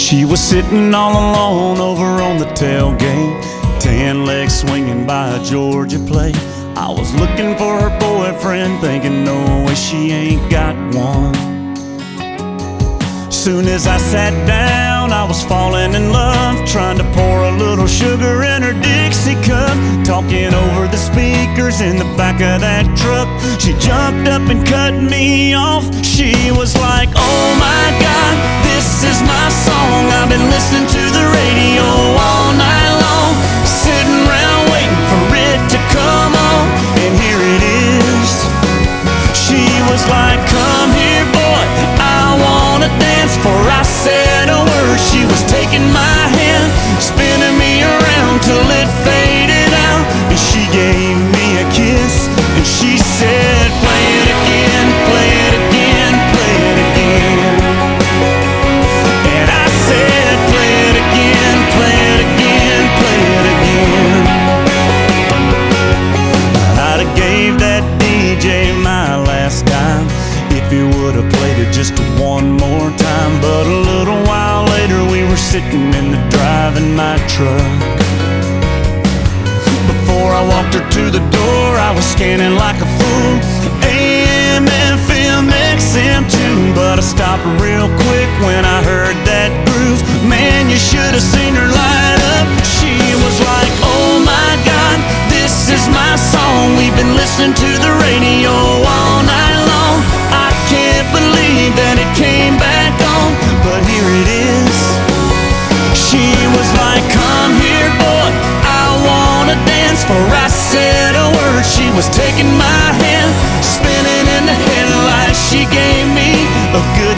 She was sitting all alone over on the tailgate, tan legs swinging by a Georgia plate. I was looking for her boyfriend, thinking no way she ain't got one. Soon as I sat down, I was falling in love, trying to pour a little sugar in her Dixie cup, talking over the speakers in the back of that truck. She jumped up and cut me off. She was like, oh my God, this is my song. I've been listening to the radio all night long, sitting around waiting for it to come on, and here it is. She was like, come here boy, I wanna dance. Before I said a word, she was taking my hand, spinning me around till it faded out. And she gave me a kiss, and she said, play it again, play it again, play it again. And I said, play it again, play it again, play it again. I'd have gave that DJ my last dime if he would have played it just one more time. But a little while later we were sitting in the driving my truck. Before I walked her to the door, I was scanning like a fool, AM, FM, XM too. But I stopped real quick when I heard that groove. Man, you should have seen her light up. She was like, oh my God, this is my song. We've been listening to the radio all night long. I can't believe that it came back on, but here it is. She was like, come here boy, I wanna dance. Before I said a word, she was taking my hand, spinning in the headlights. She gave me a good